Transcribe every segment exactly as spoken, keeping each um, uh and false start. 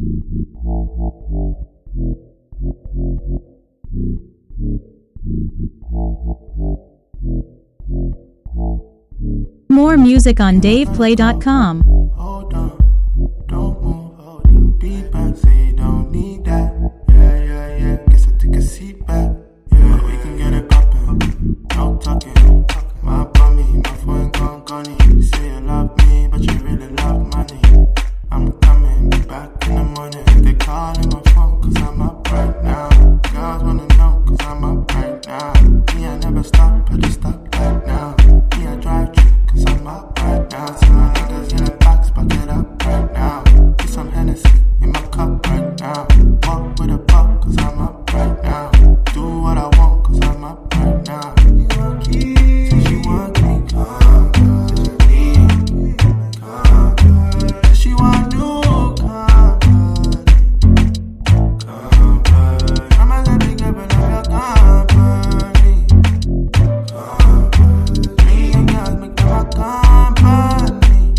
More music on dave play dot com. Hold on, don't move, hold on. Be back, say you don't need that. Yeah, yeah, yeah. Guess I take a seat back. Yeah, we can get it poppin'. No talking. My bummy, my phone gone gunny. You say you love me, but you really love money. I'm coming back in the morning. They calling my phone, cause I'm up right now. Girls wanna know, cause I'm up right now. Me, I never stop, I just stop right now. Me, I drive you, cause I'm up right now. See my niggas in the box, back it up right now. Put some Hennessy in my cup right now. Walk with a buck, cause I'm up right now. Do what I want, cause I'm up right now. You want keys, since you want me, come, since you need, come, since she want new, come, come, I'm a happy girl, but I'm your company, come, me and girls make them a company,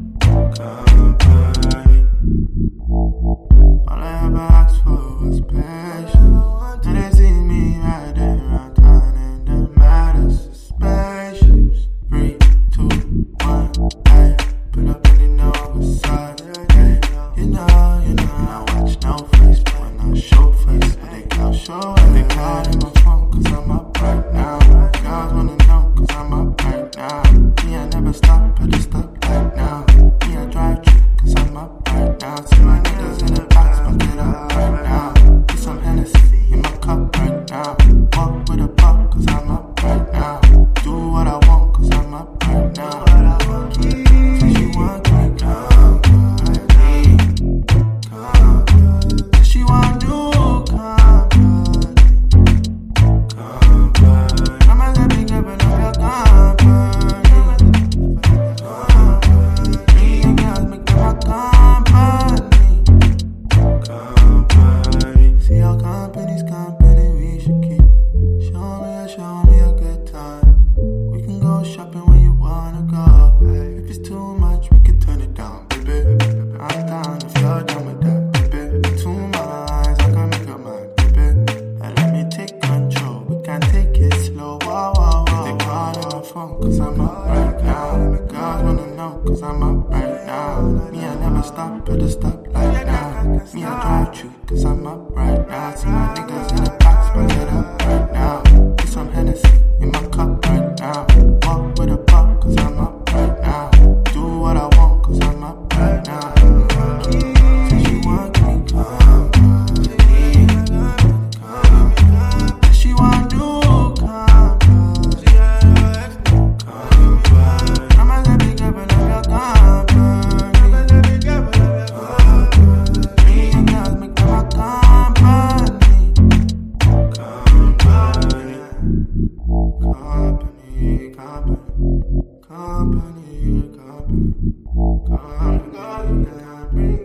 company. All I ever asked for was patience. Now they see me riding around town in the matters. Spaceships, three, two, one, hey. Pull up and you know what's up, hey. You know, you know, I watch no face, but when I show face, but they can't show it. They calling my phone, cause I'm up right now. Girls wanna know, cause I'm up right now. Me, I never stop, I just stop right now. Me, I drive you, cause I'm up right now. See my niggas in the box, but get up right now. Put some Hennessy in my cup right now. Walk with a buck, cause I'm up right now. Do what I want, cause I'm up right now. Since you want me, come, come, since she want you, come, come, I'm a happy girl, but I'm your company, company. Me and girls make them a company, company. See our company's company, we should keep. Show me, show me a good time. We can go shopping when you wanna go. If it's too much, we can turn it down, baby. I'm down if you're down with that, baby. Two minds, I can make your mind, baby. And let me take control, we can take it slow. Whoa, whoa, whoa. They calling my phone, cause I'm up right now. Girls wanna know, cause I'm up right now. Me, I never stop, I just stop like now. Me, I drive you, cause I'm up right now. See my niggas in the box, but get up right now. Put some Hennessy in my cup right now. Walk with a buck, cause I'm up right now. Do what I want, cause I'm up right now. Since you want me, come, come, since she want you, come, come, I'm a happy girl, but I'm your company, company. Me and girls make them a company, company, company, company, company, company, company,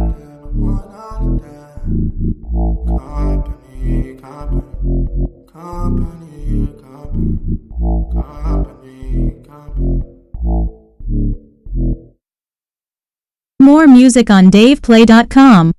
company, company, company. More music on dave play dot com.